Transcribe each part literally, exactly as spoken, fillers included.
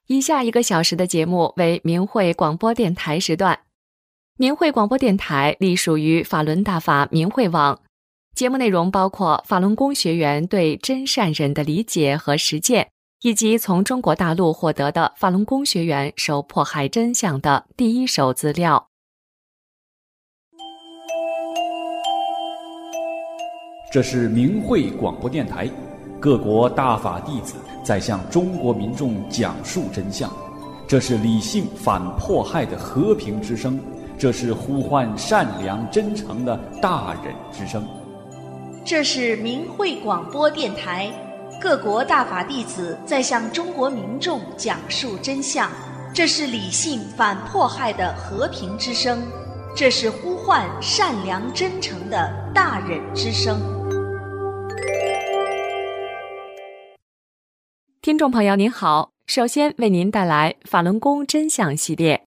以下一个小时的节目为明慧广播电台时段。明慧广播电台隶属于法轮大法明慧网，节目内容包括法轮功学员对真善忍的理解和实践，以及从中国大陆获得的法轮功学员受迫害真相的第一手资料。 这是明慧广播电台，各国大法弟子在向中国民众讲述真相，这是理性反迫害的和平之声，这是呼唤善良真诚的大忍之声。 这是明慧广播电台，各国大法弟子在向中国民众讲述真相，这是理性反迫害的和平之声，这是呼唤善良真诚的大忍之声。 听众朋友您好，首先为您带来法轮功真相系列。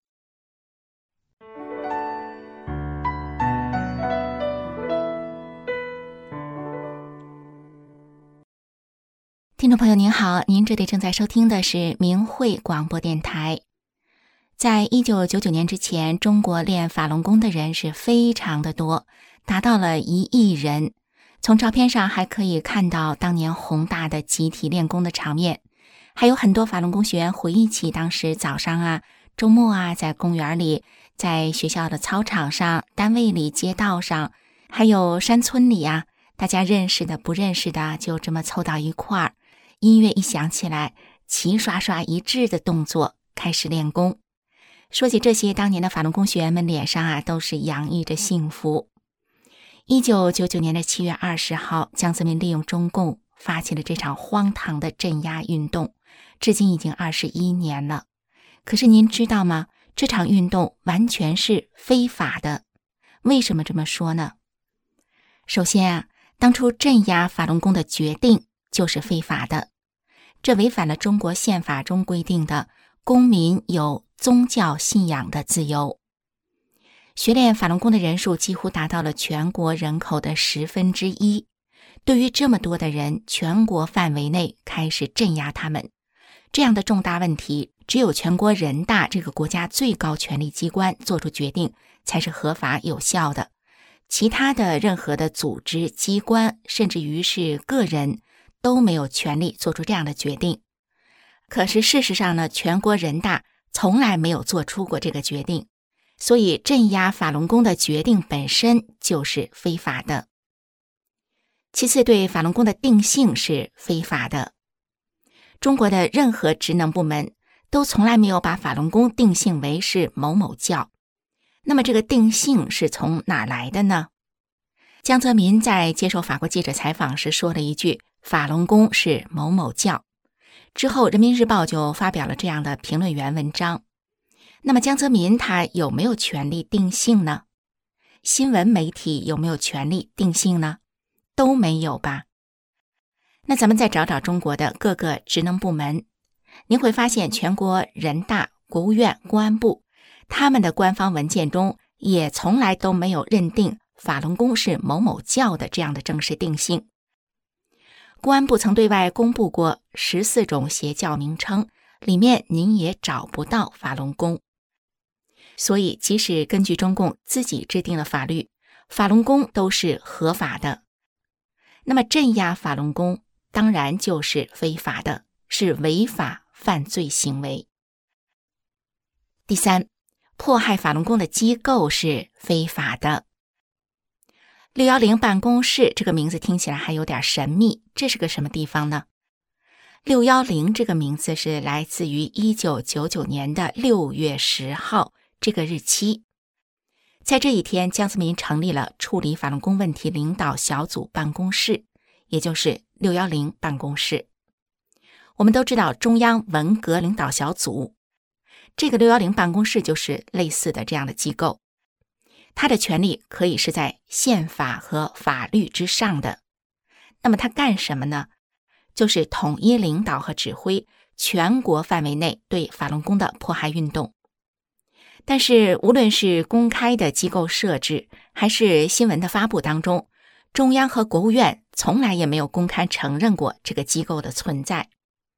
听众朋友您好，您这里正在收听的是明慧广播电台。在一九九九年之前，中国练法轮功的人是非常的多，达到了一亿人。从照片上还可以看到当年宏大的集体练功的场面，还有很多法轮功学员回忆起当时早上啊、周末啊，在公园里，在学校的操场上、单位里、街道上，还有山村里啊，大家认识的不认识的就这么凑到一块儿，音乐一响起来，齐刷刷一致的动作开始练功。说起这些，当年的法轮功学员们脸上啊都是洋溢着幸福。一九九九年的七月二十号，江泽民利用中共发起了这场荒唐的镇压运动，至今已经二十一年了。可是您知道吗？这场运动完全是非法的。为什么这么说呢？首先啊，当初镇压法轮功的决定就是非法的，这违反了中国宪法中规定的公民有宗教信仰的自由。学练法轮功的人数几乎达到了全国人口的十分之一。对于这么多的人，全国范围内开始镇压他们，这样的重大问题，只有全国人大这个国家最高权力机关做出决定才是合法有效的。其他的任何的组织、机关，甚至于是个人，都没有权利做出这样的决定。可是事实上呢，全国人大从来没有做出过这个决定。所以镇压法轮功的决定本身就是非法的。其次，对法轮功的定性是非法的。中国的任何职能部门都从来没有把法轮功定性为是某某教。那么这个定性是从哪来的呢？江泽民在接受法国记者采访时说了一句，法轮功是某某教。之后人民日报就发表了这样的评论员文章。那么江泽民他有没有权利定性呢？新闻媒体有没有权利定性呢？都没有吧。那咱们再找找中国的各个职能部门，您会发现全国人大、国务院、公安部，他们的官方文件中也从来都没有认定法轮功是某某教的这样的正式定性。公安部曾对外公布过十四种邪教名称，里面您也找不到法轮功。所以即使根据中共自己制定的法律，法轮功都是合法的。那么镇压法轮功当然就是非法的，是违法犯罪行为。第三，迫害法轮功的机构是非法的。六一零办公室这个名字听起来还有点神秘，这是个什么地方呢？六一零这个名字是来自于一九九九年的六月十号这个日期。在这一天，江泽民成立了处理法轮功问题领导小组办公室，也就是六一零办公室。我们都知道中央文革领导小组，这个六一零办公室就是类似的这样的机构，它的权力可以是在宪法和法律之上的。那么它干什么呢？就是统一领导和指挥全国范围内对法轮功的迫害运动。但是无论是公开的机构设置，还是新闻的发布当中，中央和国务院从来也没有公开承认过这个机构的存在。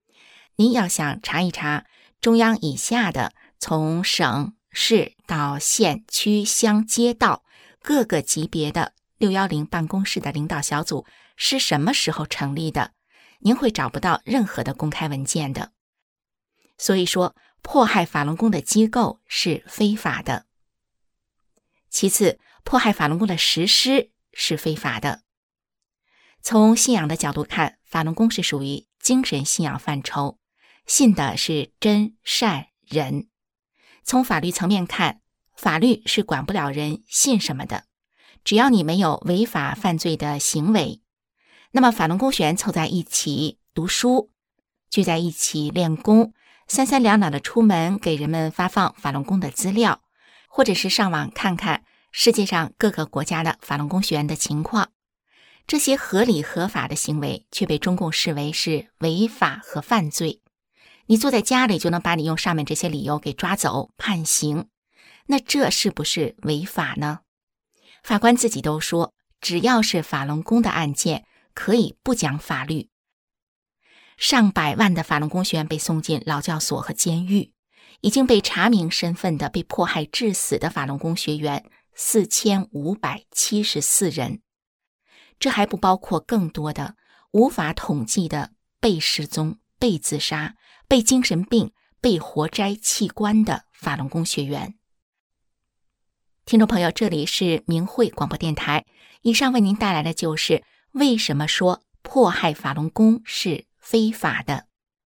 您要想查一查中央以下的从省、市到县、区、乡、街道各个级别的六一零办公室的领导小组是什么时候成立的，您会找不到任何的公开文件的。所以说，迫害法轮功的机构是非法的。其次，迫害法轮功的实施是非法的。从信仰的角度看，法轮功是属于精神信仰范畴，信的是真善忍。从法律层面看，法律是管不了人信什么的，只要你没有违法犯罪的行为。那么法轮功学员凑在一起读书，聚在一起练功，三三两两的出门给人们发放法轮功的资料，或者是上网看看世界上各个国家的法轮功学员的情况。这些合理合法的行为却被中共视为是违法和犯罪。你坐在家里就能把你用上面这些理由给抓走判刑，那这是不是违法呢？法官自己都说，只要是法轮功的案件可以不讲法律。上百万的法轮功学员被送进劳教所和监狱，已经被查明身份的被迫害致死的法轮功学员四千五百七十四人，这还不包括更多的无法统计的被失踪、被自杀、被精神病、被活摘器官的法轮功学员。听众朋友，这里是明慧广播电台，以上为您带来的就是为什么说迫害法轮功是非法的。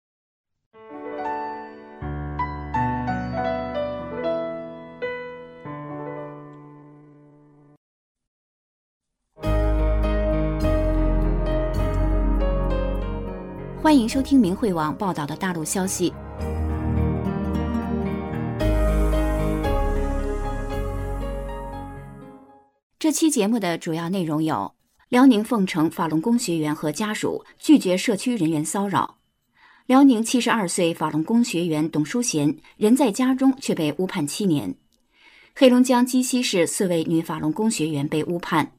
欢迎收听明慧网报道的大陆消息。这期节目的主要内容有：辽宁凤城法轮功学员和家属拒绝社区人员骚扰；辽宁七十二岁法轮功学员董淑贤人在家中却被误判七年；黑龙江鸡西市四位女法轮功学员被误判。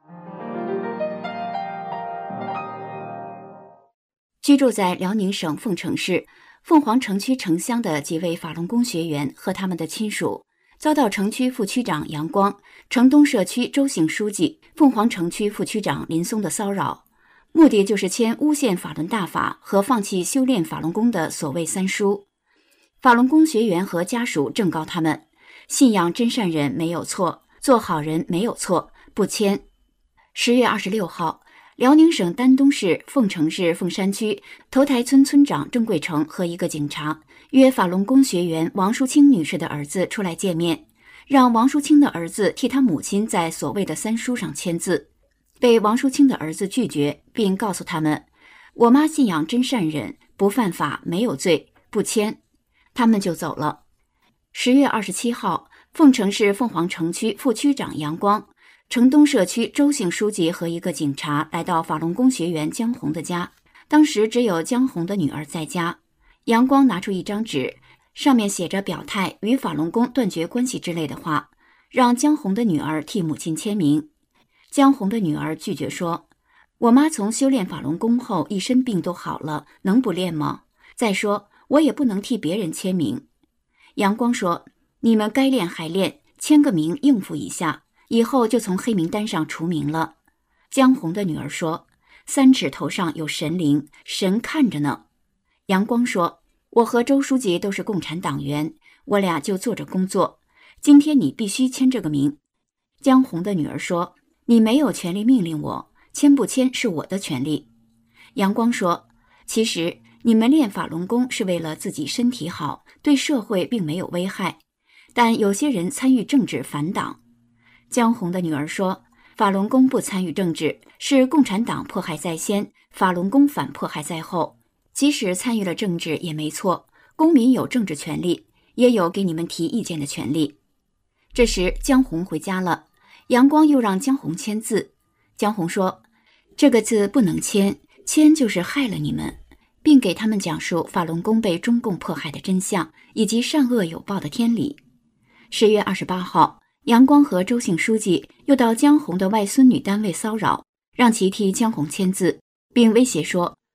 居住在辽宁省凤城市凤凰城区城乡的几位法轮功学员和他们的亲属，遭到城区副区长杨光、城东社区周姓书记、凤凰城区副区长林松的骚扰，目的就是签诬陷法轮大法和放弃修炼法轮功的所谓三书。法轮功学员和家属正告他们，信仰真善忍没有错，做好人没有错，不签。十月二十六号，辽宁省丹东市凤城市凤山区头台村村长郑贵成和一个警察约法轮功学员王淑清女士的儿子出来见面，让王淑清的儿子替他母亲在所谓的三书上签字。被王淑清的儿子拒绝，并告诉他们，我妈信仰真善忍，不犯法，没有罪，不签。他们就走了。十月二十七号，凤城市凤凰城区副区长杨光、城东社区周姓书记和一个警察来到法轮功学员江红的家，当时只有江红的女儿在家。杨光拿出一张纸，上面写着表态与法轮功断绝关系之类的话，让江红的女儿替母亲签名。江红的女儿拒绝说，我妈从修炼法轮功后一身病都好了，能不练吗？再说我也不能替别人签名。杨光说，你们该练还练，签个名应付一下，以后就从黑名单上除名了。江红的女儿说，三指头上有神灵，神看着呢。杨光说，我和周书记都是共产党员，我俩就做着工作，今天你必须签这个名。江红的女儿说，你没有权利命令我，签不签是我的权利。杨光说，其实你们练法轮功是为了自己身体好，对社会并没有危害，但有些人参与政治反党。江红的女儿说，法轮功不参与政治，是共产党迫害在先，法轮功反迫害在后，即使参与了政治也没错，公民有政治权利，也有给你们提意见的权利。这时江红回家了，杨光又让江红签字。江红说，这个字不能签，签就是害了你们，并给他们讲述法轮功被中共迫害的真相，以及善恶有报的天理。十月二十八号，杨光和周姓书记又到江红的外孙女单位骚扰，让其替江红签字，并威胁说，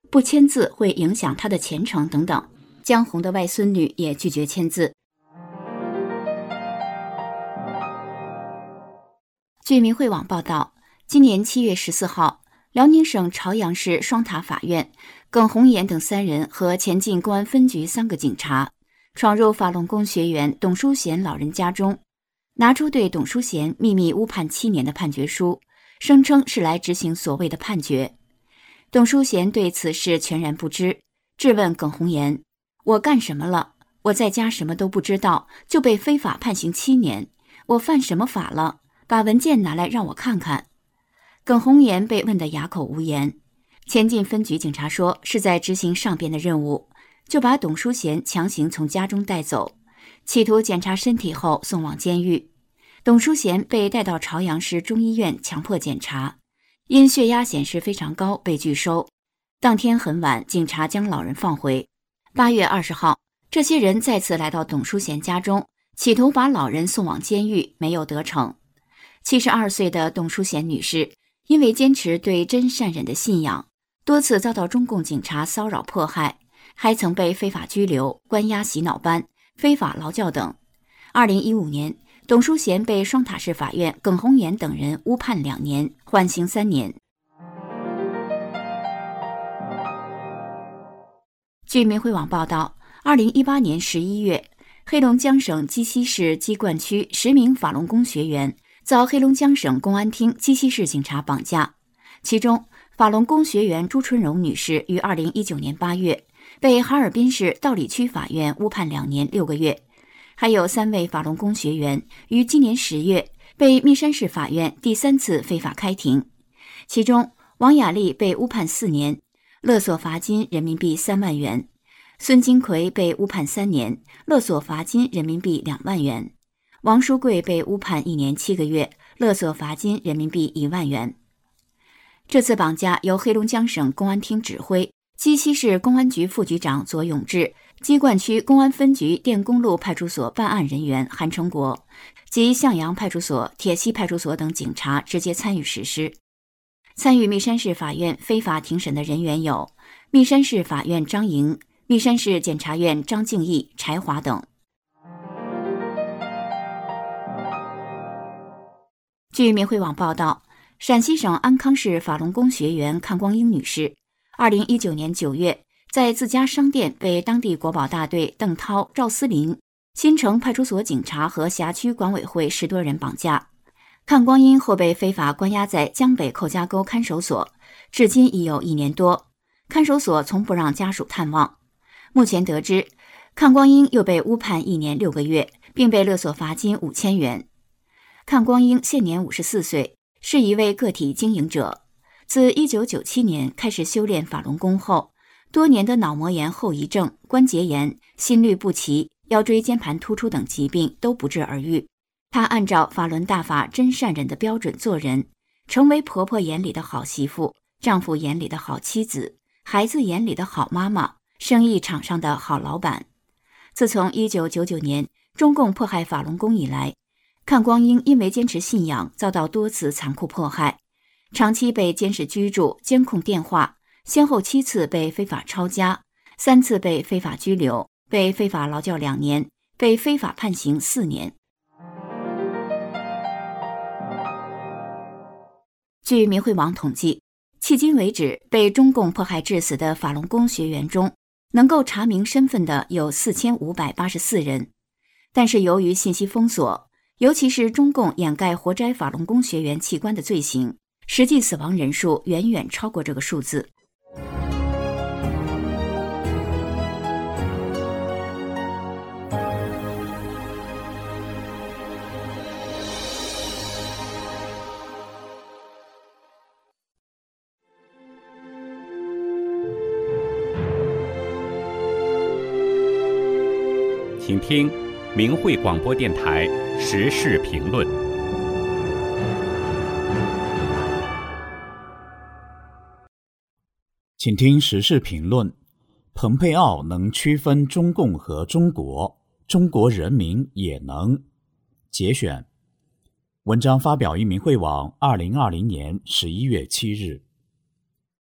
不签字会影响他的前程等等。江红的外孙女也拒绝签字。据明慧网报道，今年七月十四号，辽宁省朝阳市双塔法院，耿红岩等三人和前进公安分局三个警察闯入法轮功学员董淑贤老人家中，拿出对董淑贤秘密误判七年的判决书，声称是来执行所谓的判决。董淑贤对此事全然不知，质问耿红岩：“我干什么了？我在家什么都不知道，就被非法判刑七年，我犯什么法了？把文件拿来让我看看。”耿红岩被问得哑口无言。前进分局警察说是在执行上边的任务，就把董淑贤强行从家中带走，企图检查身体后送往监狱。董淑贤被带到朝阳市中医院强迫检查，因血压显示非常高被拒收。当天很晚，警察将老人放回。八月二十号，这些人再次来到董淑贤家中，企图把老人送往监狱，没有得逞。七十二岁的董淑贤女士因为坚持对真善忍的信仰，多次遭到中共警察骚扰迫害，还曾被非法拘留、关押洗脑班、非法劳教等。二零一五年，董淑贤被双塔市法院耿红岩等人误判两年，缓刑三年。据明慧网报道，二零一八年十一月，黑龙江省鸡西市鸡冠区十名法轮功学员遭黑龙江省公安厅鸡西市警察绑架，其中法轮功学员朱春荣女士于二零一九年八月被哈尔滨市道里区法院误判两年六个月，还有三位法轮功学员于今年十月被密山市法院第三次非法开庭，其中王雅丽被误判四年，勒索罚金人民币三万元；孙金奎被误判三年，勒索罚金人民币两万元；王书贵被误判一年七个月，勒索罚金人民币一万元。这次绑架由黑龙江省公安厅指挥，鸡西市公安局副局长左永志、鸡冠区公安分局电公路派出所办案人员韩成国及向阳派出所、铁西派出所等警察直接参与实施。参与密山市法院非法庭审的人员有密山市法院张莹、密山市检察院张敬义、柴华等。据明慧网报道，陕西省安康市法轮功学员看光英女士二零一九年九月在自家商店被当地国保大队邓涛、赵思林、新城派出所警察和辖区管委会十多人绑架。看光英后被非法关押在江北寇家沟看守所，至今已有一年多，看守所从不让家属探望。目前得知，看光英又被误判一年六个月，并被勒索罚金五千元。看光英现年五十四岁，是一位个体经营者。自一九九七年开始修炼法轮功后，多年的脑膜炎后遗症、关节炎、心律不齐、腰椎间盘突出等疾病都不治而愈。她按照法轮大法真善忍的标准做人，成为婆婆眼里的好媳妇，丈夫眼里的好妻子，孩子眼里的好妈妈，生意场上的好老板。自从一九九九年中共迫害法轮功以来，看光英因为坚持信仰遭到多次残酷迫害，长期被监视居住、监控电话，先后七次被非法抄家，三次被非法拘留，被非法劳教两年，被非法判刑四年。据明慧网统计，迄今为止被中共迫害致死的法轮功学员中，能够查明身份的有四千五百八十四人，但是由于信息封锁，尤其是中共掩盖活摘法轮功学员器官的罪行，实际死亡人数远远超过这个数字。 请听明慧广播电台时事评论。 请听时事评论：蓬佩奥能区分中共和中国，中国人民也能。节选，文章发表于明慧网二零二零年十一月七日。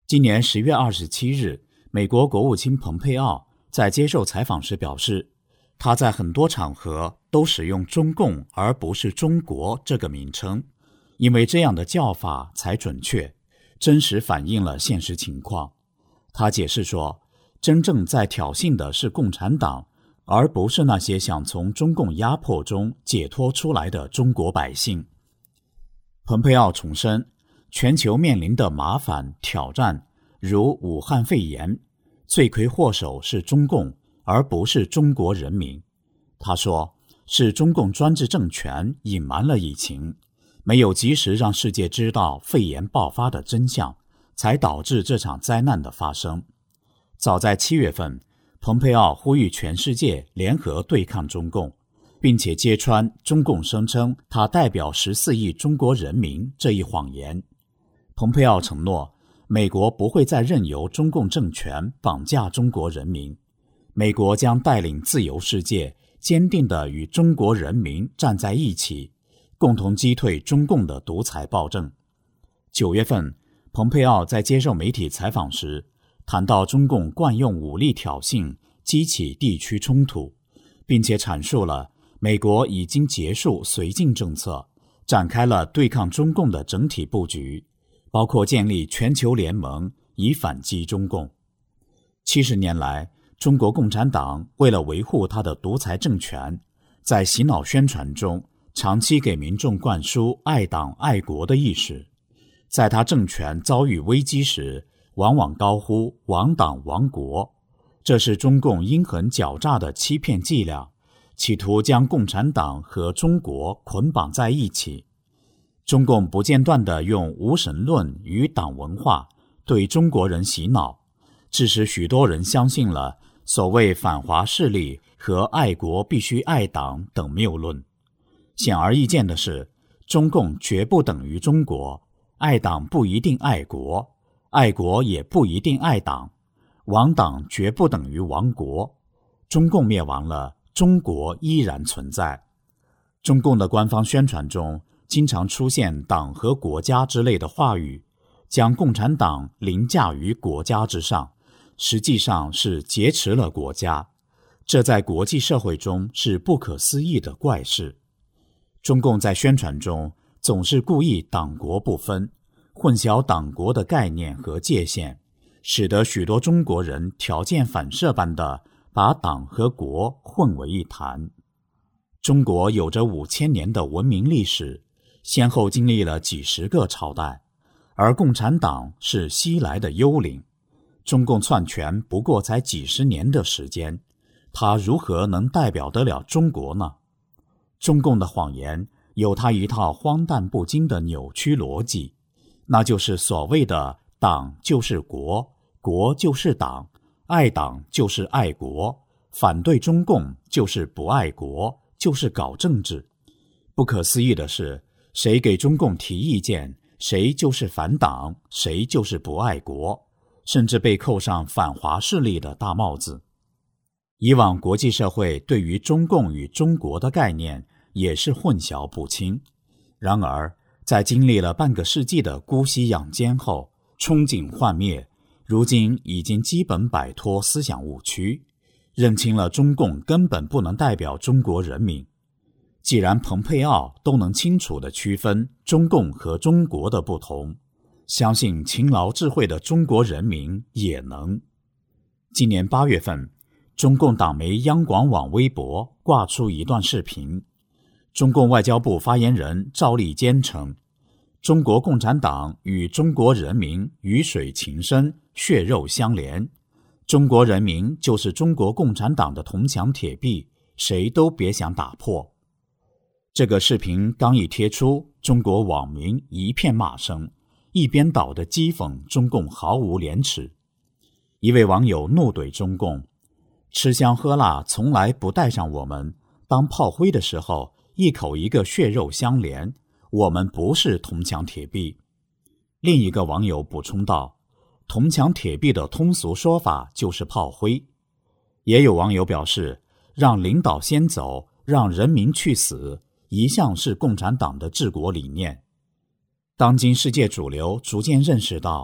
今年十月二十七日，美国国务卿蓬佩奥在接受采访时表示，他在很多场合都使用中共而不是中国这个名称，因为这样的叫法才准确，真实反映了现实情况。他解释说，真正在挑衅的是共产党，而不是那些想从中共压迫中解脱出来的中国百姓。蓬佩奥重申，全球面临的麻烦挑战，如武汉肺炎，罪魁祸首是中共，而不是中国人民。他说，是中共专制政权隐瞒了疫情，没有及时让世界知道肺炎爆发的真相，才导致这场灾难的发生。早在七月份，蓬佩奥呼吁全世界联合对抗中共，并且揭穿中共声称他代表十四亿中国人民这一谎言。蓬佩奥承诺，美国不会再任由中共政权绑架中国人民，美国将带领自由世界坚定地与中国人民站在一起，共同击退中共的独裁暴政。九月份，蓬佩奥在接受媒体采访时谈到中共惯用武力挑衅，激起地区冲突，并且阐述了美国已经结束绥靖政策，展开了对抗中共的整体布局，包括建立全球联盟以反击中共。七十年来，中国共产党为了维护他的独裁政权，在洗脑宣传中长期给民众灌输爱党爱国的意识。在他政权遭遇危机时，往往高呼亡党亡国，这是中共阴狠狡诈的欺骗伎俩，企图将共产党和中国捆绑在一起。中共不间断地用无神论与党文化对中国人洗脑，致使许多人相信了所谓反华势力和爱国必须爱党等谬论。显而易见的是，中共绝不等于中国，爱党不一定爱国，爱国也不一定爱党，亡党绝不等于亡国。中共灭亡了，中国依然存在。中共的官方宣传中经常出现党和国家之类的话语，将共产党凌驾于国家之上，实际上是劫持了国家。这在国际社会中是不可思议的怪事。中共在宣传中总是故意党国不分，混淆党国的概念和界限，使得许多中国人条件反射般地把党和国混为一谈。中国有着五千年的文明历史，先后经历了几十个朝代，而共产党是西来的幽灵。中共篡权不过才几十年的时间，它如何能代表得了中国呢？中共的谎言有它一套荒诞不经的扭曲逻辑，那就是所谓的党就是国，国就是党，爱党就是爱国，反对中共就是不爱国，就是搞政治。不可思议的是，谁给中共提意见，谁就是反党，谁就是不爱国，甚至被扣上反华势力的大帽子。以往国际社会对于中共与中国的概念也是混淆不清，然而在经历了半个世纪的姑息养奸后，憧憬幻灭，如今已经基本摆脱思想误区，认清了中共根本不能代表中国人民。既然蓬佩奥都能清楚地区分中共和中国的不同，相信勤劳智慧的中国人民也能。今年八月份，中共党媒央广网微博挂出一段视频，中共外交部发言人赵立坚称，中国共产党与中国人民鱼水情深，血肉相连，中国人民就是中国共产党的铜墙铁壁，谁都别想打破。这个视频刚一贴出，中国网民一片骂声，一边倒的讥讽中共毫无廉耻。一位网友怒怼中共，吃香喝辣从来不带上我们，当炮灰的时候一口一个血肉相连，我们不是铜墙铁壁。另一个网友补充道，铜墙铁壁的通俗说法就是炮灰。也有网友表示，让领导先走，让人民去死，一向是共产党的治国理念。当今世界主流逐渐认识到，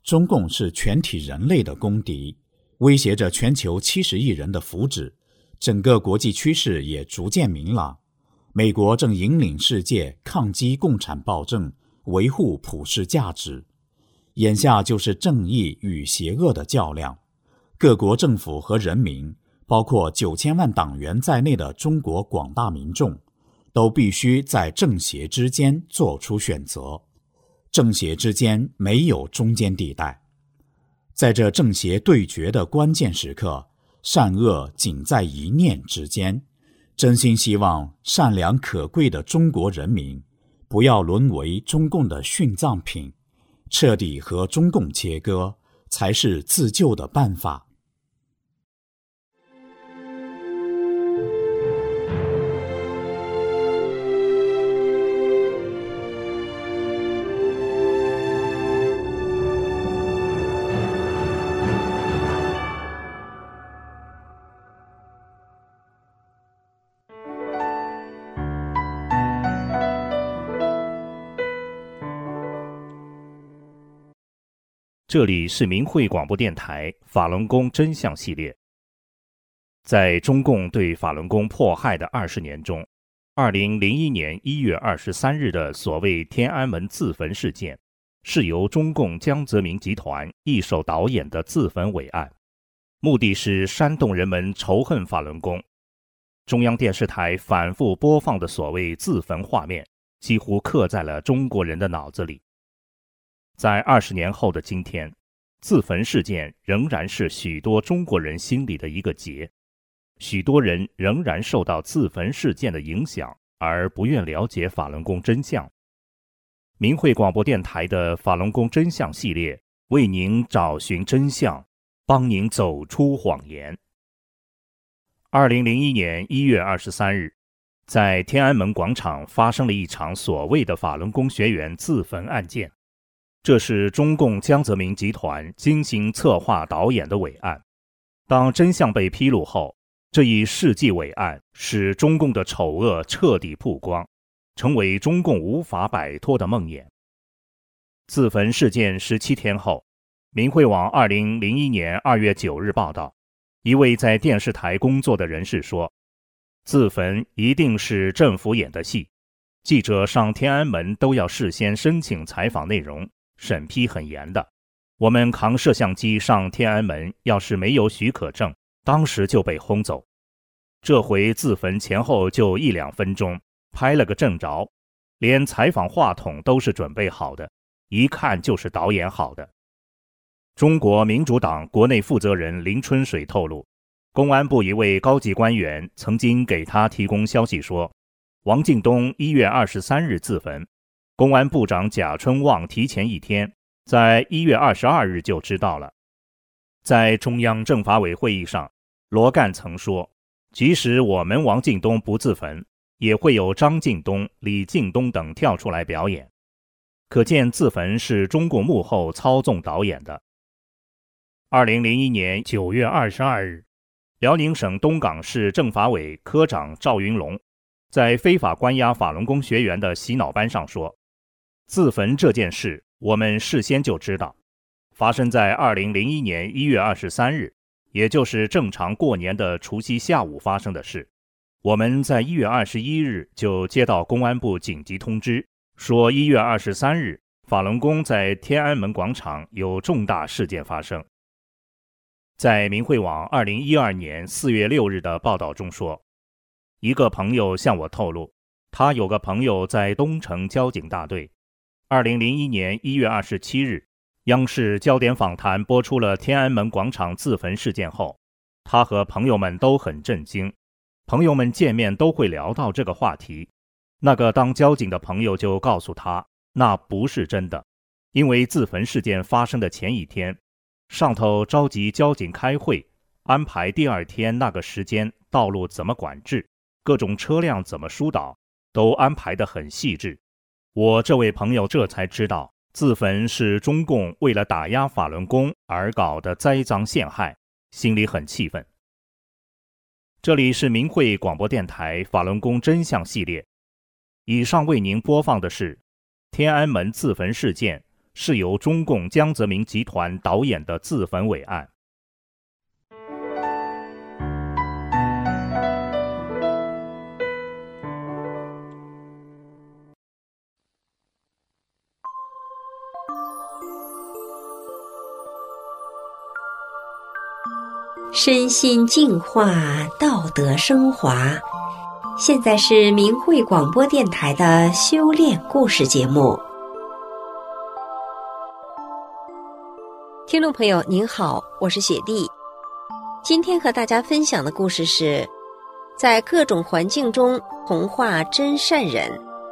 中共是全体人类的公敌，威胁着全球七十亿人的福祉。整个国际趋势也逐渐明朗，美国正引领世界抗击共产暴政，维护普世价值。眼下就是正义与邪恶的较量，各国政府和人民，包括九千万党员在内的中国广大民众，都必须在正邪之间做出选择。正邪之间没有中间地带。在这正邪对决的关键时刻，善恶仅在一念之间。真心希望善良可贵的中国人民不要沦为中共的殉葬品，彻底和中共切割才是自救的办法。 这里是明慧广播电台法轮功真相系列。在中共对法轮功迫害的二十年中，二零零一年一月二十三日的所谓天安门自焚事件，是由中共江泽民集团一手导演的自焚伟案，目的是煽动人们仇恨法轮功。中央电视台反复播放的所谓自焚画面，几乎刻在了中国人的脑子里。在二十年后的今天，自焚事件仍然是许多中国人心里的一个结，许多人仍然受到自焚事件的影响，而不愿了解法轮功真相。明慧广播电台的法轮功真相系列，为您找寻真相，帮您走出谎言。二零零一年一月二十三日，在天安门广场发生了一场所谓的法轮功学员自焚案件。这是中共江泽民集团精心策划导演的伟案。当真相被披露后，这一世纪伟案使中共的丑恶彻底曝光，成为中共无法摆脱的梦魇。自焚事件十七天后，明慧网二零零一年二月九日报道，一位在电视台工作的人士说，自焚一定是政府演的戏，记者上天安门都要事先申请采访内容，审批很严的。我们扛摄像机上天安门，要是没有许可证，当时就被轰走。这回自焚前后就一两分钟，拍了个正着，连采访话筒都是准备好的，一看就是导演好的。中国民主党国内负责人林春水透露，公安部一位高级官员曾经给他提供消息说，王敬东一月二十三日自焚，公安部长贾春旺提前一天，在一月二十二日就知道了。在中央政法委会议上，罗干曾说，即使我们王敬东不自焚，也会有张敬东、李敬东等跳出来表演。可见自焚是中共幕后操纵导演的。二零零一年九月二十二日，辽宁省东港市政法委科长赵云龙在非法关押法轮功学员的洗脑班上说，自焚这件事我们事先就知道，发生在二零零一年一月二十三日，也就是正常过年的除夕下午发生的事。我们在一月二十一日就接到公安部紧急通知，说一月二十三日法轮功在天安门广场有重大事件发生。在明慧网二零一二年四月六日的报道中说，一个朋友向我透露，他有个朋友在东城交警大队。二零零一年一月二十七日，央视焦点访谈播出了天安门广场自焚事件后，他和朋友们都很震惊，朋友们见面都会聊到这个话题。那个当交警的朋友就告诉他，那不是真的，因为自焚事件发生的前一天，上头召集交警开会，安排第二天那个时间道路怎么管制，各种车辆怎么疏导，都安排得很细致。我这位朋友这才知道，自焚是中共为了打压法轮功而搞的栽赃陷害，心里很气愤。这里是明慧广播电台法轮功真相系列，以上为您播放的是天安门自焚事件是由中共江泽民集团导演的自焚伟案。 身心净化，道德升华。现在是明慧广播电台的修炼故事节目。听众朋友您好，我是雪莉。今天和大家分享的故事是在各种环境中同化真善忍。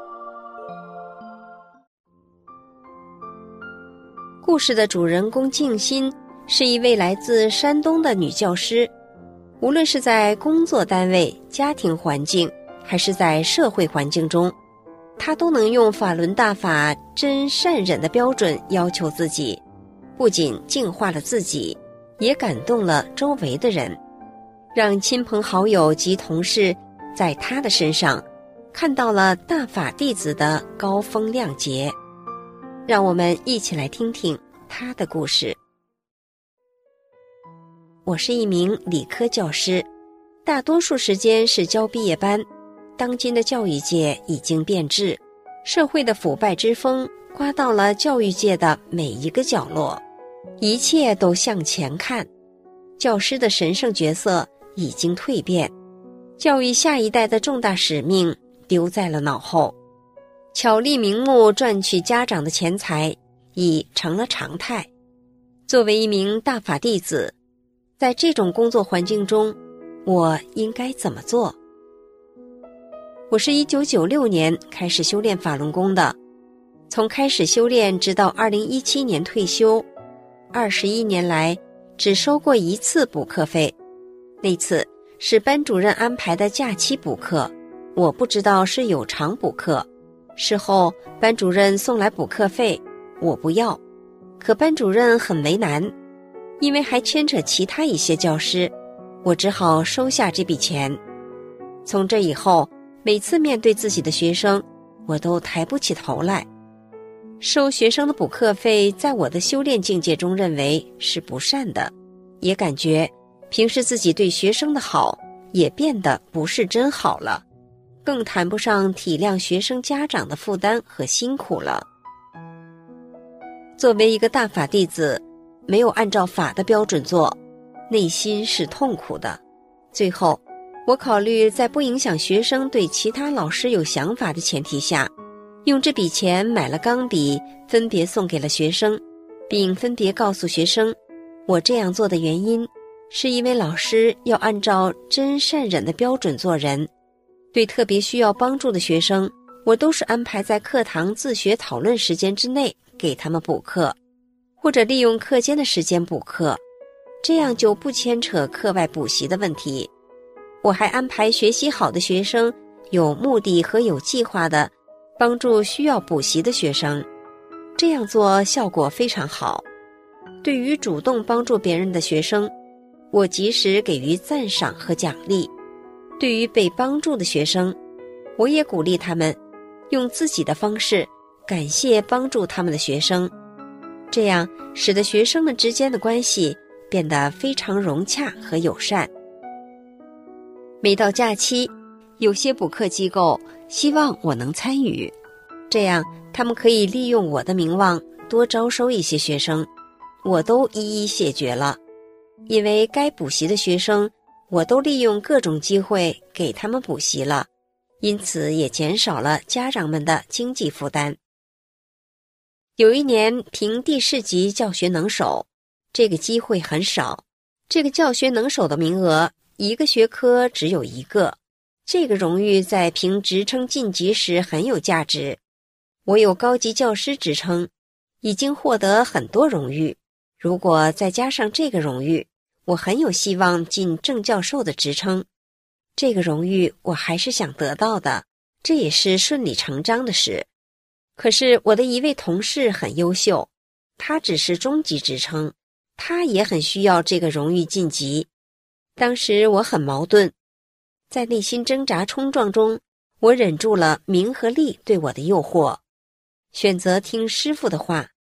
故事的主人公静心是一位来自山东的女教师，无论是在工作单位、家庭环境，还是在社会环境中，她都能用法轮大法真善忍的标准要求自己，不仅净化了自己，也感动了周围的人，让亲朋好友及同事在她的身上看到了大法弟子的高风亮节。让我们一起来听听她的故事。我是一名理科教师，大多数时间是教毕业班。当今的教育界已经变质，社会的腐败之风刮到了教育界的每一个角落，一切都向前看。教师的神圣角色已经蜕变，教育下一代的重大使命丢在了脑后，巧立名目赚取家长的钱财已成了常态。作为一名大法弟子，在这种工作环境中，我应该怎么做？我是一九九六年开始修炼法轮功的，从开始修炼直到二零一七年退休，二十一年来只收过一次补课费，那次是班主任安排的假期补课，我不知道是有偿补课。事后班主任送来补课费，我不要，可班主任很为难，因为还牵扯其他一些教师，我只好收下这笔钱。从这以后，每次面对自己的学生，我都抬不起头来。收学生的补课费，在我的修炼境界中认为是不善的，也感觉平时自己对学生的好也变得不是真好了，更谈不上体谅学生家长的负担和辛苦了。作为一个大法弟子，没有按照法的标准做，内心是痛苦的。最后我考虑在不影响学生对其他老师有想法的前提下，用这笔钱买了钢笔，分别送给了学生，并分别告诉学生，我这样做的原因是因为老师要按照真善忍的标准做人。对特别需要帮助的学生，我都是安排在课堂自学讨论时间之内给他们补课，或者利用课间的时间补课，这样就不牵扯课外补习的问题。我还安排学习好的学生有目的和有计划的帮助需要补习的学生，这样做效果非常好。对于主动帮助别人的学生，我及时给予赞赏和奖励。对于被帮助的学生，我也鼓励他们用自己的方式感谢帮助他们的学生，这样使得学生们之间的关系变得非常融洽和友善。每到假期，有些补课机构希望我能参与，这样他们可以利用我的名望多招收一些学生，我都一一谢绝了。因为该补习的学生，我都利用各种机会给他们补习了，因此也减少了家长们的经济负担。有一年评第四级教学能手，这个机会很少，这个教学能手的名额一个学科只有一个，这个荣誉在评职称晋级时很有价值。我有高级教师职称，已经获得很多荣誉，如果再加上这个荣誉，我很有希望进正教授的职称。这个荣誉我还是想得到的，这也是顺理成章的事。可是我的一位同事很优秀，他只是中级职称，他也很需要这个荣誉晋级。当时我很矛盾，在内心挣扎冲撞中，我忍住了名和利对我的诱惑，选择听师父的话，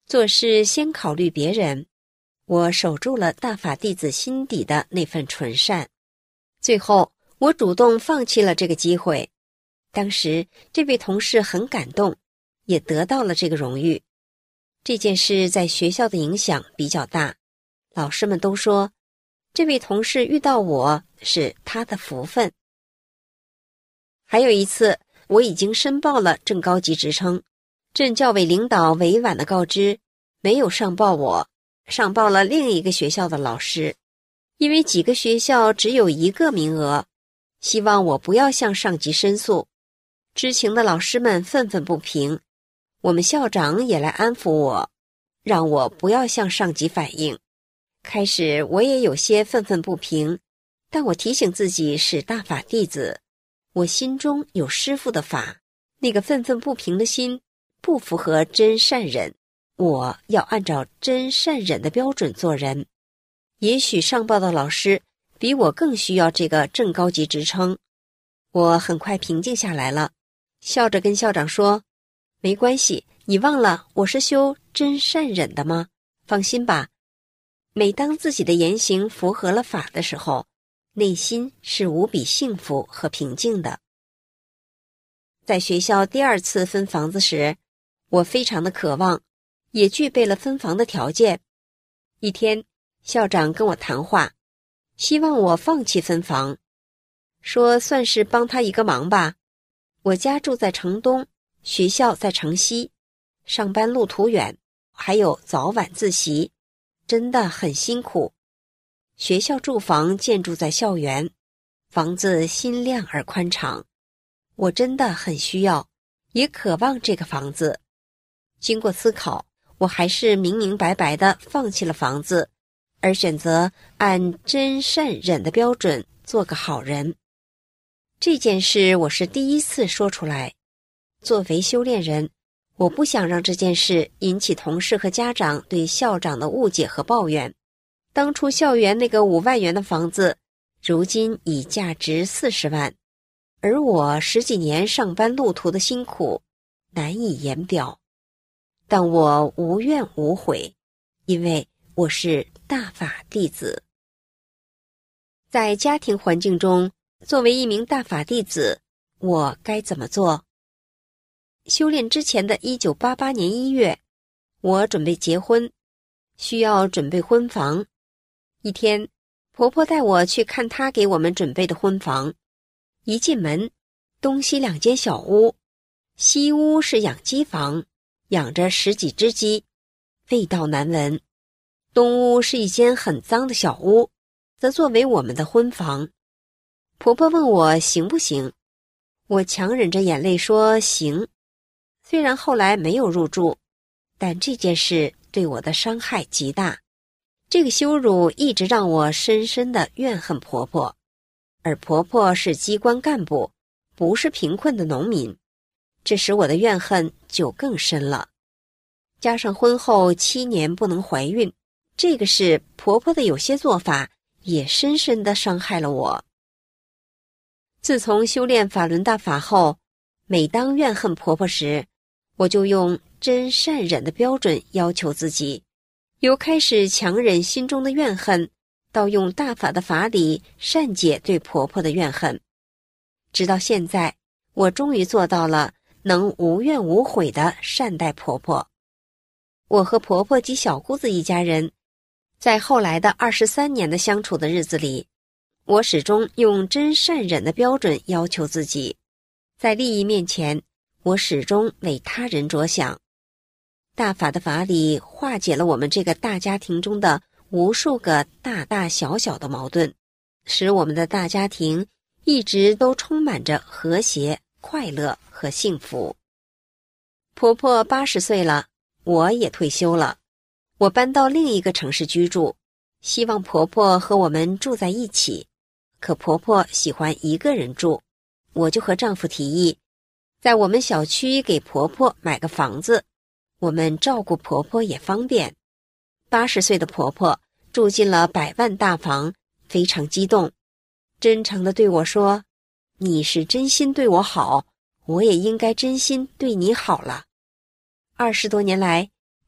做事先考虑别人，我守住了大法弟子心底的那份纯善。最后，我主动放弃了这个机会。当时，这位同事很感动，也得到了这个荣誉。这件事在学校的影响比较大，老师们都说，这位同事遇到我是他的福分。还有一次，我已经申报了正高级职称，镇教委领导委婉地告知，没有上报我，上报了另一个学校的老师。因为几个学校只有一个名额，希望我不要向上级申诉。知情的老师们愤愤不平，我们校长也来安抚我，让我不要向上级反映。开始我也有些愤愤不平，但我提醒自己是大法弟子，我心中有师父的法，那个愤愤不平的心不符合真善忍，我要按照真善忍的标准做人。也许上报的老师比我更需要这个正高级职称。我很快平静下来了，笑着跟校长说，没关系，你忘了我是修真善忍的吗？放心吧。每当自己的言行符合了法的时候，内心是无比幸福和平静的。在学校第二次分房子时，我非常的渴望，也具备了分房的条件。一天，校长跟我谈话，希望我放弃分房，说算是帮他一个忙吧。我家住在城东，学校在城西，上班路途远，还有早晚自习，真的很辛苦。学校住房建筑在校园，房子新亮而宽敞，我真的很需要，也渴望这个房子。经过思考，我还是明明白白地放弃了房子，而选择按真善忍的标准做个好人。这件事我是第一次说出来。作为修炼人，我不想让这件事引起同事和家长对校长的误解和抱怨。当初校园那个五万元的房子，如今已价值四十万，而我十几年上班路途的辛苦难以言表。但我无怨无悔，因为我是大法弟子。在家庭环境中，作为一名大法弟子，我该怎么做？修炼之前的一九八八年一月，我准备结婚，需要准备婚房。一天，婆婆带我去看她给我们准备的婚房。一进门，东西两间小屋，西屋是养鸡房，养着十几只鸡，味道难闻。东屋是一间很脏的小屋，则作为我们的婚房。婆婆问我行不行，我强忍着眼泪说行。虽然后来没有入住，但这件事对我的伤害极大。这个羞辱一直让我深深的怨恨婆婆，而婆婆是机关干部，不是贫困的农民，这使我的怨恨就更深了。加上婚后七年不能怀孕，这个是婆婆的有些做法也深深地伤害了我。自从修炼法轮大法后，每当怨恨婆婆时，我就用真善忍的标准要求自己，由开始强忍心中的怨恨，到用大法的法理善解对婆婆的怨恨。直到现在，我终于做到了能无怨无悔地善待婆婆。我和婆婆及小姑子一家人，在后来的二十三年的相处的日子里，我始终用真善忍的标准要求自己，在利益面前，我始终为他人着想。大法的法理化解了我们这个大家庭中的无数个大大小小的矛盾，使我们的大家庭一直都充满着和谐、快乐和幸福。婆婆八十岁了，我也退休了，我搬到另一个城市居住，希望婆婆和我们住在一起。可婆婆喜欢一个人住，我就和丈夫提议，在我们小区给婆婆买个房子，我们照顾婆婆也方便。八十岁的婆婆住进了百万大房，非常激动，真诚地对我说，你是真心对我好，我也应该真心对你好了。二十多年来，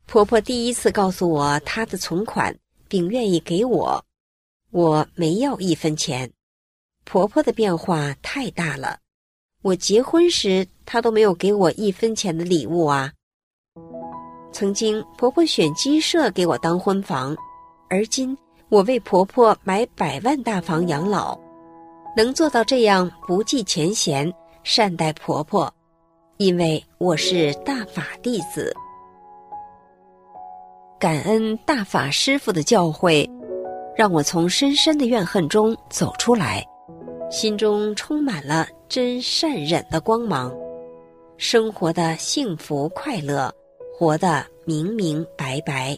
婆婆第一次告诉我她的存款，并愿意给我，我没要一分钱。婆婆的变化太大了，我结婚时她都没有给我一分钱的礼物啊。曾经婆婆选鸡舍给我当婚房，而今我为婆婆买百万大房养老，能做到这样不计前嫌，善待婆婆，因为我是大法弟子。感恩大法师父的教诲，让我从深深的怨恨中走出来，心中充满了真善忍的光芒，生活的幸福快乐，活得明明白白。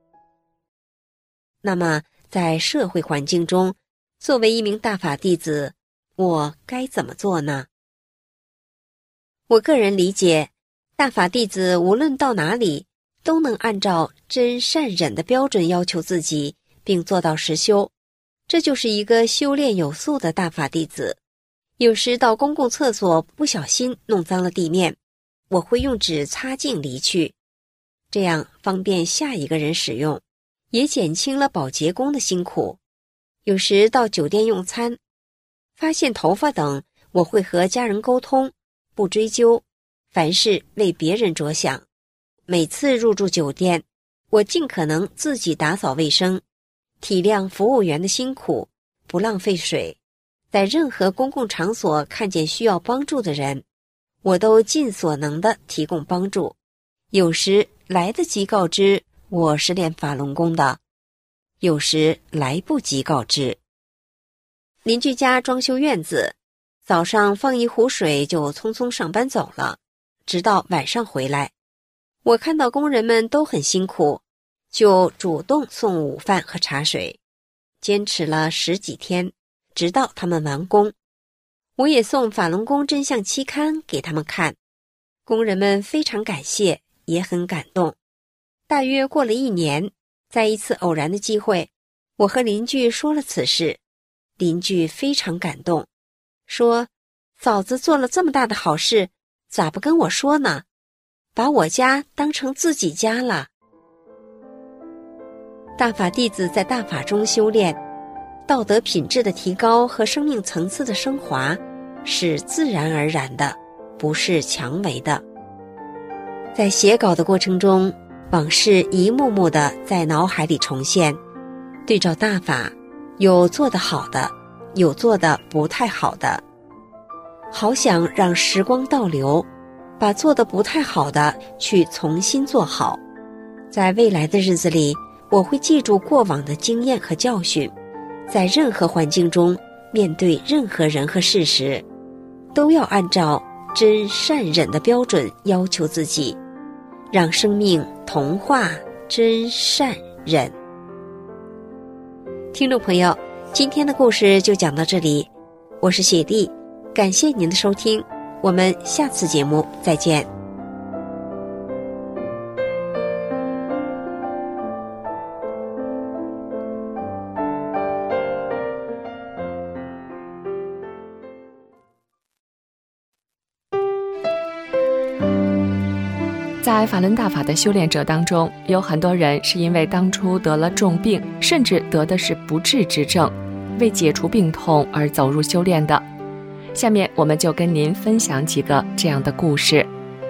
那么在社会环境中，作为一名大法弟子，我该怎么做呢？我个人理解，大法弟子无论到哪里，都能按照真善忍的标准要求自己，并做到实修，这就是一个修炼有素的大法弟子。有时到公共厕所不小心弄脏了地面，我会用纸擦净离去，这样方便下一个人使用，也减轻了保洁工的辛苦。有时到酒店用餐，发现头发等，我会和家人沟通，不追究，凡事为别人着想。每次入住酒店，我尽可能自己打扫卫生，体谅服务员的辛苦，不浪费水。在任何公共场所看见需要帮助的人，我都尽所能地提供帮助。有时来得及告知我是练法轮功的，有时来不及告知。邻居家装修院子，早上放一壶水就匆匆上班走了，直到晚上回来。我看到工人们都很辛苦，就主动送午饭和茶水，坚持了十几天，直到他们完工。我也送法轮功真相期刊给他们看，工人们非常感谢，也很感动。大约过了一年，在一次偶然的机会，我和邻居说了此事，邻居非常感动，说嫂子做了这么大的好事，咋不跟我说呢？把我家当成自己家了。大法弟子在大法中修炼，道德品质的提高和生命层次的升华是自然而然的，不是强为的。在写稿的过程中，往事一幕幕地在脑海里重现，对照大法，有做得好的，有做得不太好的。好想让时光倒流，把做得不太好的去重新做好。在未来的日子里，我会记住过往的经验和教训，在任何环境中，面对任何人和事时，都要按照真善忍的标准要求自己，让生命同化真善忍。听众朋友，今天的故事就讲到这里，我是雪莉，感谢您的收听，我们下次节目再见。 在法轮大法的修炼者当中，有很多人是因为当初得了重病，甚至得的是不治之症，为解除病痛而走入修炼的。下面我们就跟您分享几个这样的故事。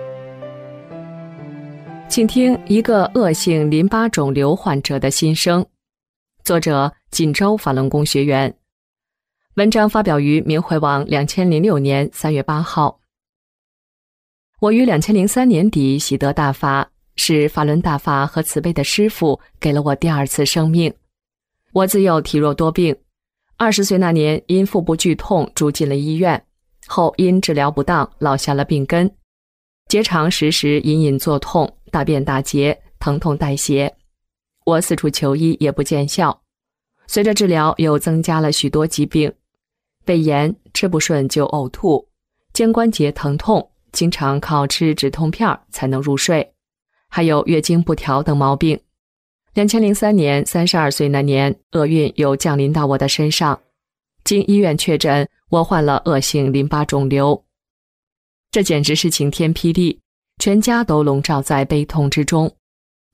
请听一个恶性淋巴肿瘤患者的心声，作者锦州法轮功学员，文章发表于明慧网二零零六年三月八号。我于二零零三年底喜得大法，是法轮大法和慈悲的师父给了我第二次生命。我自幼体弱多病，二十岁那年因腹部剧痛住进了医院，后因治疗不当落下了病根，结肠时时隐隐作痛，大便打结，疼痛带血。我四处求医也不见效，随着治疗又增加了许多疾病，胃炎，吃不顺就呕吐，肩关节疼痛，经常靠吃止痛片才能入睡，还有月经不调等毛病。二零零三年三十二岁那年，厄运又降临到我的身上，经医院确诊，我患了恶性淋巴肿瘤。这简直是晴天霹雳，全家都笼罩在悲痛之中。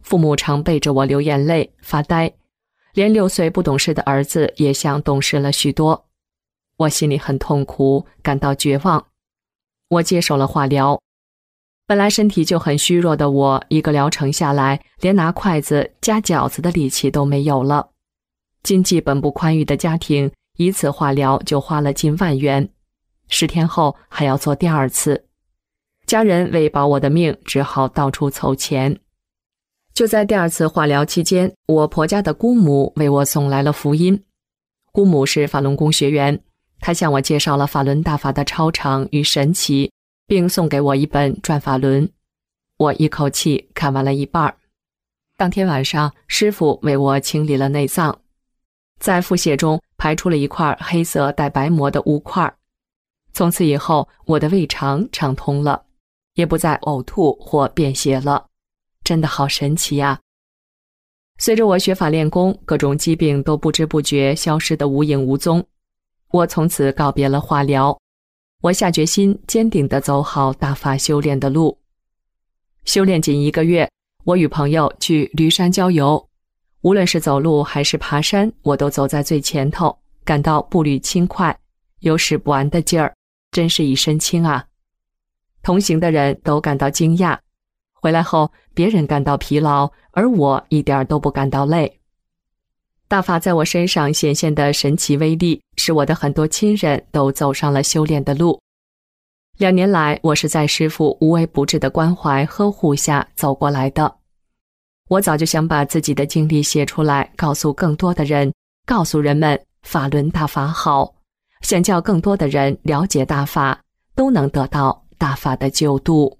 父母常背着我流眼泪发呆，连六岁不懂事的儿子也像懂事了许多。我心里很痛苦，感到绝望。我接受了化疗。本来身体就很虚弱的我，一个疗程下来，连拿筷子夹饺子的力气都没有了。经济本不宽裕的家庭，一次化疗就花了近万元，十天后还要做第二次。家人为保我的命，只好到处凑钱。就在第二次化疗期间，我婆家的姑母为我送来了福音。姑母是法轮功学员，她向我介绍了法轮大法的超常与神奇，并送给我一本《转法轮》。我一口气看完了一半。当天晚上，师父为我清理了内脏，在腹泻中排出了一块黑色带白膜的污块。从此以后，我的胃肠畅通了，也不再呕吐或便血了，真的好神奇呀！随着我学法练功，各种疾病都不知不觉消失得无影无踪。我从此告别了化疗，我下决心坚定地走好大法修炼的路。修炼仅一个月，我与朋友去驴山郊游，无论是走路还是爬山，我都走在最前头，感到步履轻快，有使不完的劲儿，真是一身轻啊！同行的人都感到惊讶，回来后别人感到疲劳，而我一点都不感到累。大法在我身上显现的神奇威力，使我的很多亲人都走上了修炼的路。两年来，我是在师父无微不至的关怀呵护下走过来的。我早就想把自己的经历写出来，告诉更多的人，告诉人们法轮大法好，想叫更多的人了解大法，都能得到大法的救度。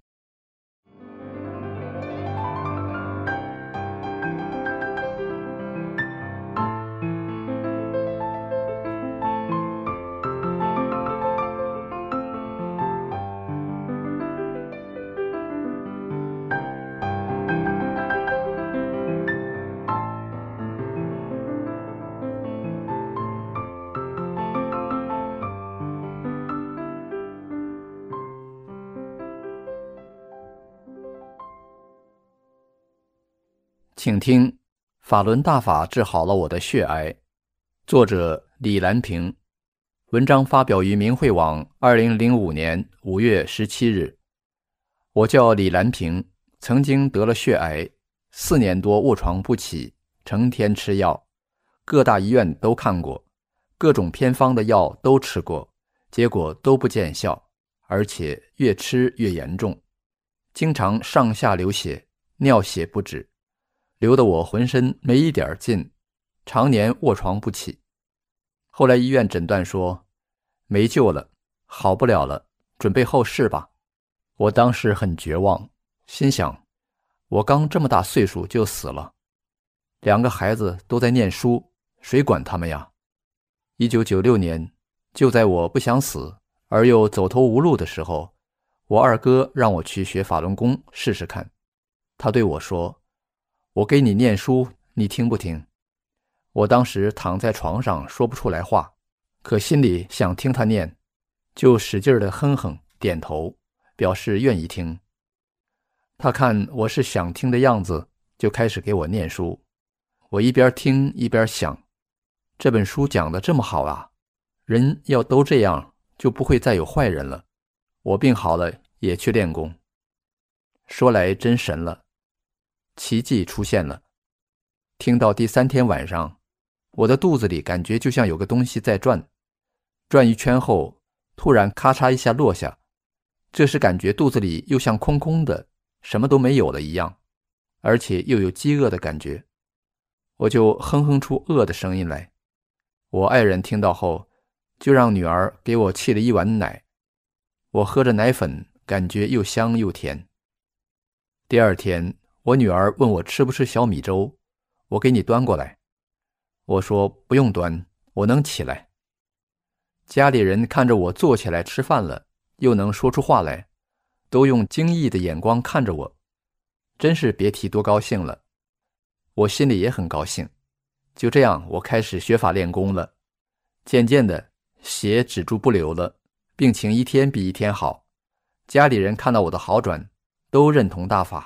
请听《法轮大法治好了我的血癌》，作者李兰平，文章发表于明慧网二零零五年五月十七日。我叫李兰平，曾经得了血癌，四年多卧床不起，成天吃药，各大医院都看过，各种偏方的药都吃过，结果都不见效，而且越吃越严重，经常上下流血，尿血不止，流得我浑身没一点劲，常年卧床不起。后来医院诊断说没救了，好不了了，准备后事吧。我当时很绝望，心想我刚这么大岁数就死了，两个孩子都在念书，谁管他们呀？一九九六年，就在我不想死而又走投无路的时候，我二哥让我去学法轮功试试看。他对我说，我给你念书，你听不听？我当时躺在床上说不出来话，可心里想听他念，就使劲地哼哼点头，表示愿意听。他看我是想听的样子，就开始给我念书。我一边听一边想，这本书讲得这么好啊，人要都这样，就不会再有坏人了。我病好了也去练功。说来真神了，奇迹出现了。听到第三天晚上，我的肚子里感觉就像有个东西在转，转一圈后突然咔嚓一下落下，这时感觉肚子里又像空空的，什么都没有了一样，而且又有饥饿的感觉。我就哼哼出饿的声音来。我爱人听到后，就让女儿给我沏了一碗奶，我喝着奶粉，感觉又香又甜。第二天，我女儿问我吃不吃小米粥，我给你端过来。我说不用端，我能起来。家里人看着我坐起来吃饭了，又能说出话来，都用惊异的眼光看着我，真是别提多高兴了。我心里也很高兴。就这样，我开始学法练功了。渐渐的，血止住不流了，病情一天比一天好。家里人看到我的好转，都认同大法，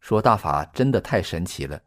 说大法真的太神奇了。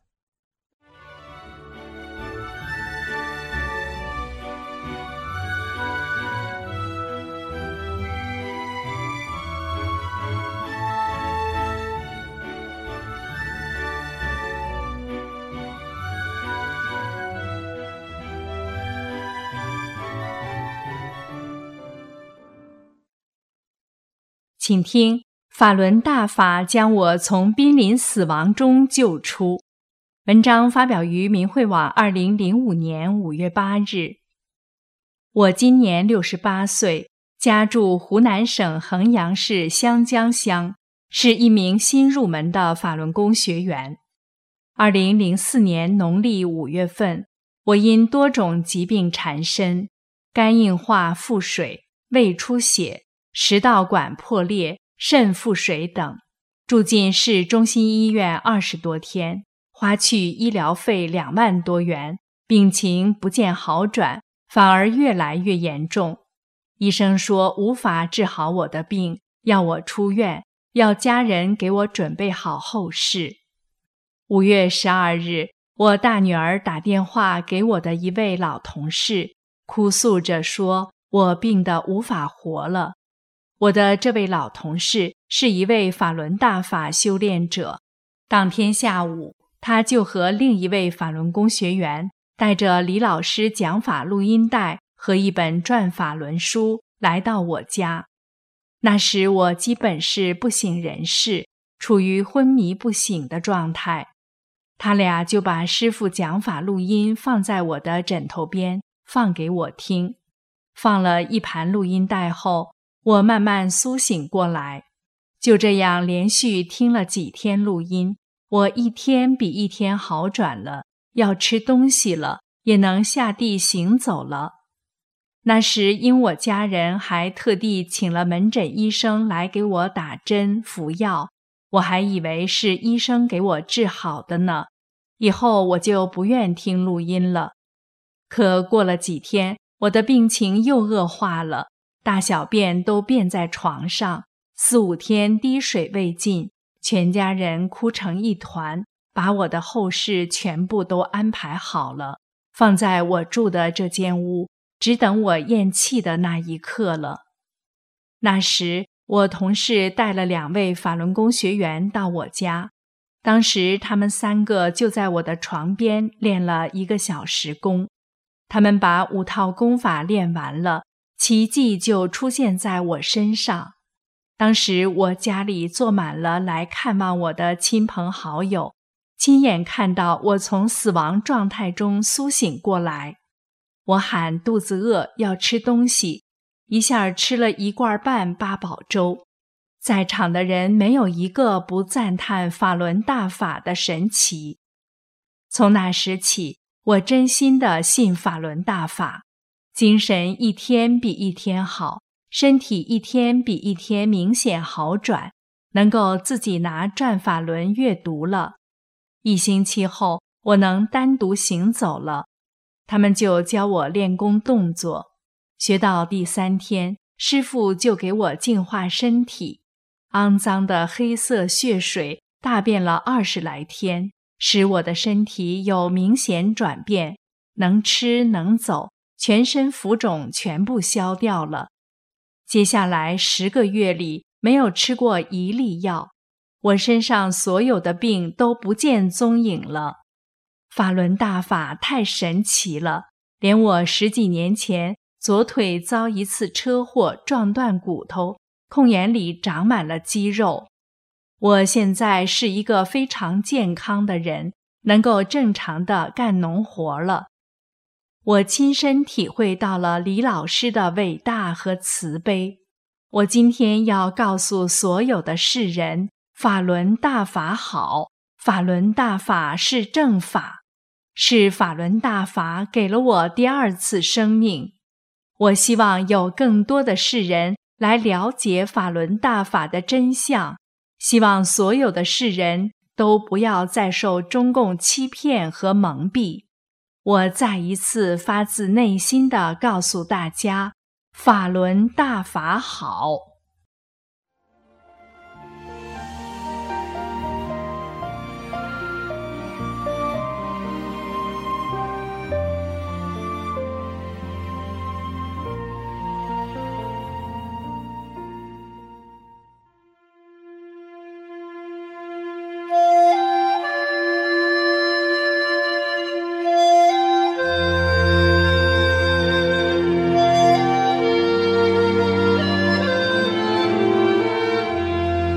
请听，法轮大法将我从濒临死亡中救出。文章发表于明慧网二零零五年五月八日。我今年六十八岁，家住湖南省衡阳市湘江乡，是一名新入门的法轮功学员。二零零四年农历五月份，我因多种疾病缠身，肝硬化腹水、胃出血、食道管破裂、肾腹水等，住进市中心医院二十多天，花去医疗费两万多元，病情不见好转，反而越来越严重。医生说无法治好我的病，要我出院，要家人给我准备好后事。五月十二日，我大女儿打电话给我的一位老同事，哭诉着说我病得无法活了。我的这位老同事是一位法轮大法修炼者，当天下午，他就和另一位法轮功学员带着李老师讲法录音带和一本转法轮书来到我家。那时我基本是不省人事，处于昏迷不醒的状态。他俩就把师父讲法录音放在我的枕头边，放给我听。放了一盘录音带后，我慢慢苏醒过来。就这样连续听了几天录音，我一天比一天好转了，要吃东西了，也能下地行走了。那时因我家人还特地请了门诊医生来给我打针服药，我还以为是医生给我治好的呢，以后我就不愿听录音了。可过了几天，我的病情又恶化了，大小便都便在床上，四五天滴水未进，全家人哭成一团，把我的后事全部都安排好了，放在我住的这间屋，只等我咽气的那一刻了。那时我同事带了两位法轮功学员到我家，当时他们三个就在我的床边练了一个小时功。他们把五套功法练完了，奇迹就出现在我身上。当时我家里坐满了来看望我的亲朋好友，亲眼看到我从死亡状态中苏醒过来。我喊肚子饿，要吃东西，一下吃了一罐半八宝粥。在场的人没有一个不赞叹法轮大法的神奇。从那时起，我真心地信法轮大法，精神一天比一天好，身体一天比一天明显好转，能够自己拿转法轮阅读了。一星期后，我能单独行走了。他们就教我练功动作，学到第三天，师父就给我净化身体，肮脏的黑色血水大便了二十来天，使我的身体有明显转变，能吃能走，全身浮肿全部消掉了。接下来十个月里没有吃过一粒药，我身上所有的病都不见踪影了。法轮大法太神奇了，连我十几年前左腿遭一次车祸撞断骨头，空眼里长满了肌肉。我现在是一个非常健康的人，能够正常地干农活了。我亲身体会到了李老师的伟大和慈悲。我今天要告诉所有的世人，法轮大法好，法轮大法是正法，是法轮大法给了我第二次生命。我希望有更多的世人来了解法轮大法的真相，希望所有的世人都不要再受中共欺骗和蒙蔽。我再一次发自内心地告诉大家，法轮大法好。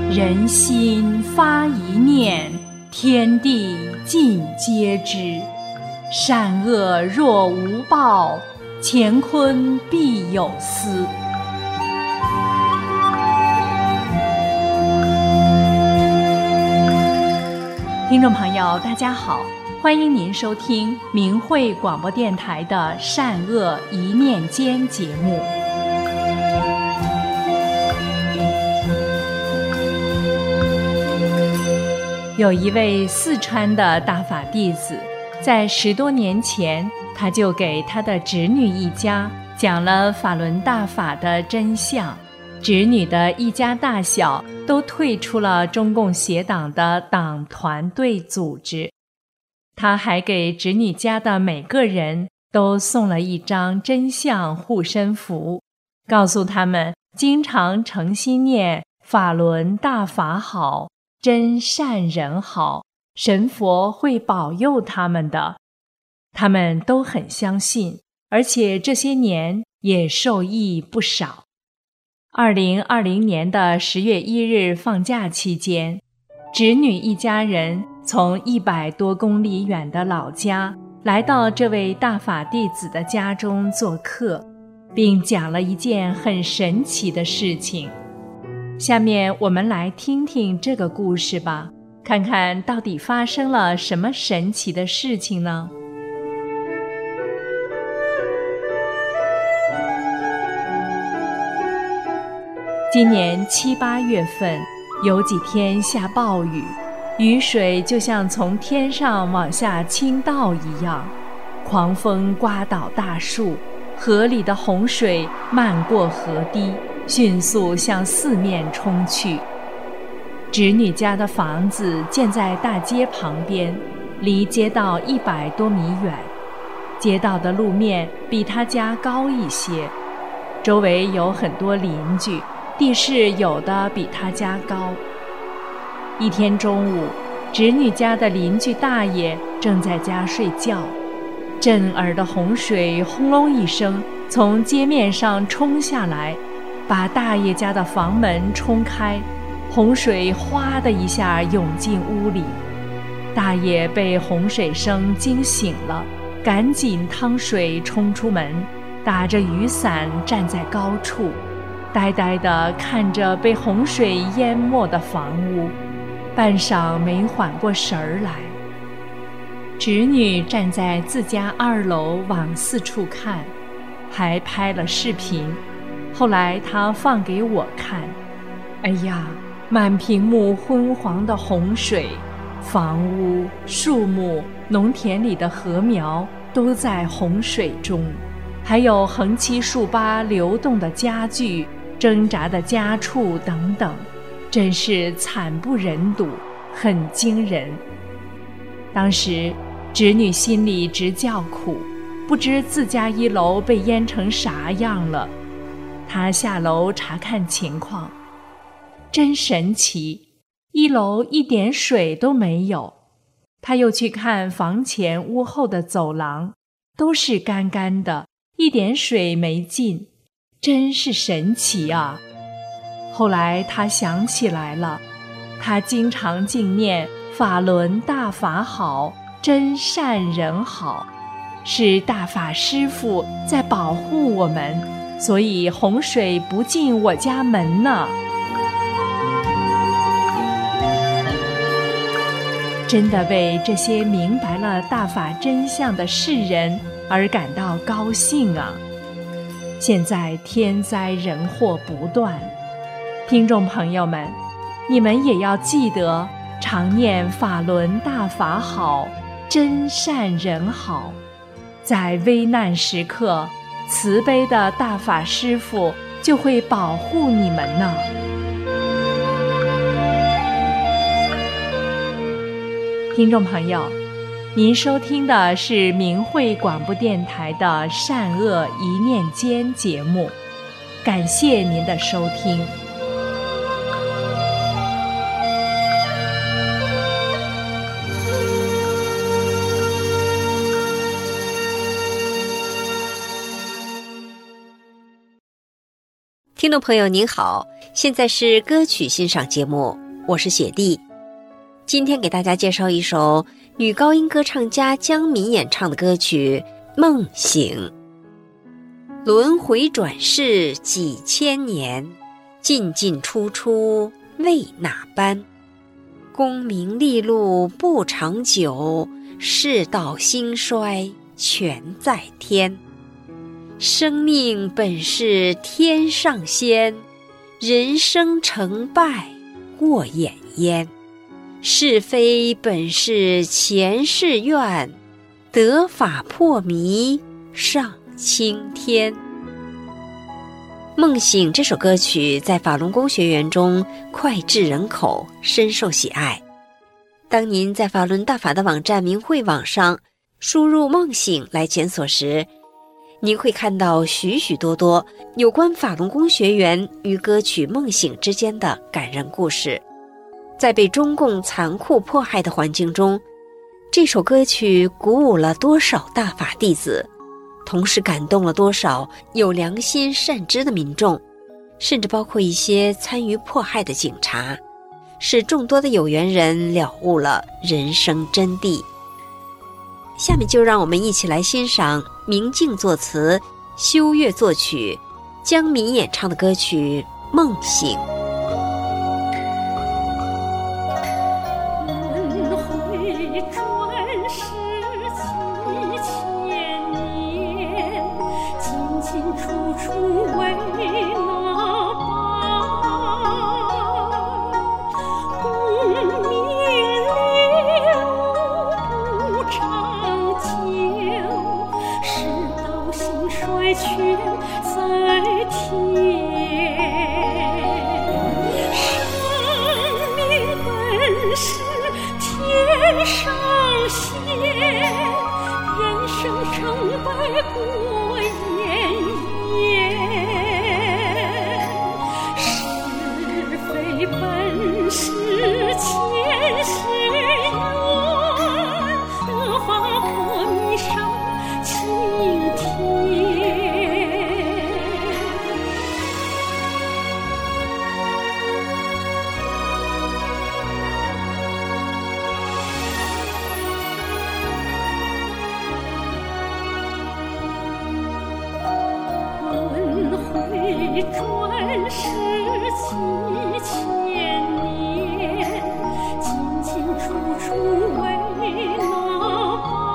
人心发一念，天地尽皆知。善恶若无报，乾坤必有司。听众朋友，大家好，欢迎您收听明慧广播电台的《善恶一念间》节目。有一位四川的大法弟子，在十多年前，他就给他的侄女一家讲了法轮大法的真相。侄女的一家大小都退出了中共协党的党团队组织。他还给侄女家的每个人都送了一张真相护身符，告诉他们经常诚心念法轮大法好，真善人好，神佛会保佑他们的。他们都很相信，而且这些年也受益不少。二零二零年的十月一日放假期间，侄女一家人从一百多公里远的老家来到这位大法弟子的家中做客，并讲了一件很神奇的事情。下面我们来听听这个故事吧，看看到底发生了什么神奇的事情呢？今年七八月份，有几天下暴雨，雨水就像从天上往下倾倒一样，狂风刮倒大树，河里的洪水漫过河堤，迅速向四面冲去。侄女家的房子建在大街旁边，离街道一百多米远，街道的路面比她家高一些，周围有很多邻居，地势有的比他家高。一天中午，侄女家的邻居大爷正在家睡觉，震耳的洪水轰隆一声从街面上冲下来，把大爷家的房门冲开，洪水哗的一下涌进屋里。大爷被洪水声惊醒了，赶紧趟水冲出门，打着雨伞站在高处，呆呆地看着被洪水淹没的房屋，半晌没缓过神儿来。侄女站在自家二楼往四处看，还拍了视频，后来她放给我看。哎呀，满屏幕昏黄的洪水，房屋、树木、农田里的禾苗都在洪水中，还有横七竖八流动的家具、挣扎的家畜等等，真是惨不忍睹，很惊人。当时侄女心里直叫苦，不知自家一楼被淹成啥样了。她下楼查看情况，真神奇，一楼一点水都没有。她又去看房前屋后的走廊，都是干干的，一点水没进，真是神奇啊！后来他想起来了，他经常敬念法轮大法好，真善人好，是大法师父在保护我们，所以洪水不进我家门呢。真的为这些明白了大法真相的世人而感到高兴啊！现在天灾人祸不断，听众朋友们，你们也要记得常念法轮大法好，真善人好，在危难时刻，慈悲的大法师父就会保护你们呢。听众朋友，您收听的是明慧广播电台的《善恶一念间》节目，感谢您的收听。 听众朋友您好，现在是歌曲欣赏节目，我是雪莉。今天给大家介绍一首女高音歌唱家江敏演唱的歌曲《梦醒》。轮回转世几千年，进进出出为哪般？功名利禄不长久，世道兴衰全在天。生命本是天上仙，人生成败过眼烟。是非本是前世愿，得法破迷上青天。梦醒这首歌曲在法轮功学员中脍炙人口，深受喜爱。当您在法轮大法的网站明慧网上输入梦醒来检索时，您会看到许许多多有关法轮功学员与歌曲《梦醒》之间的感人故事。在被中共残酷迫害的环境中，这首歌曲鼓舞了多少大法弟子，同时感动了多少有良心善知的民众，甚至包括一些参与迫害的警察，使众多的有缘人了悟了人生真谛。下面就让我们一起来欣赏明镜作词、修月作曲、江敏演唱的歌曲《梦醒》。 转世几千年，进进出出为哪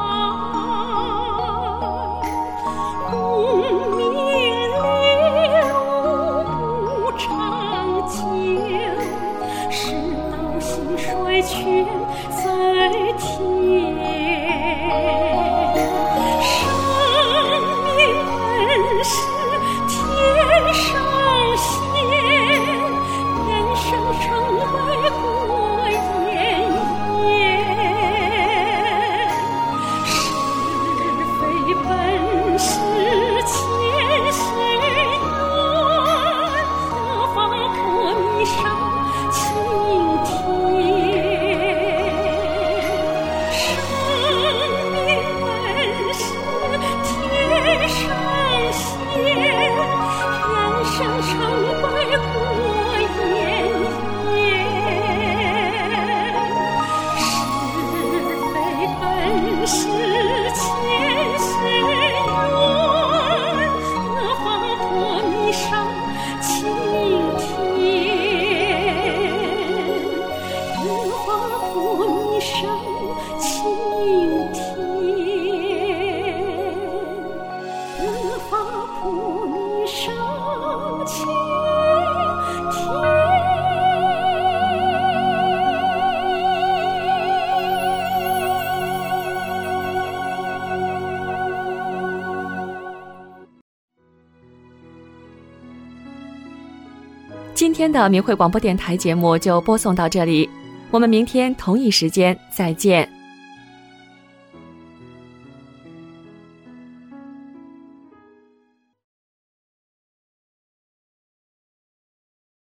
般？功名利禄不长久，世道兴衰全在天。生命本是天上仙，人生成败过眼烟。是非本是前世缘，得法破迷上青天。生命本是天上仙，人生成败过眼烟。是非本是前世缘，得法破迷上青天。得法破迷上青天。得法破迷上青天。 今天的明慧广播电台节目就播送到这里，我们明天同一时间再见。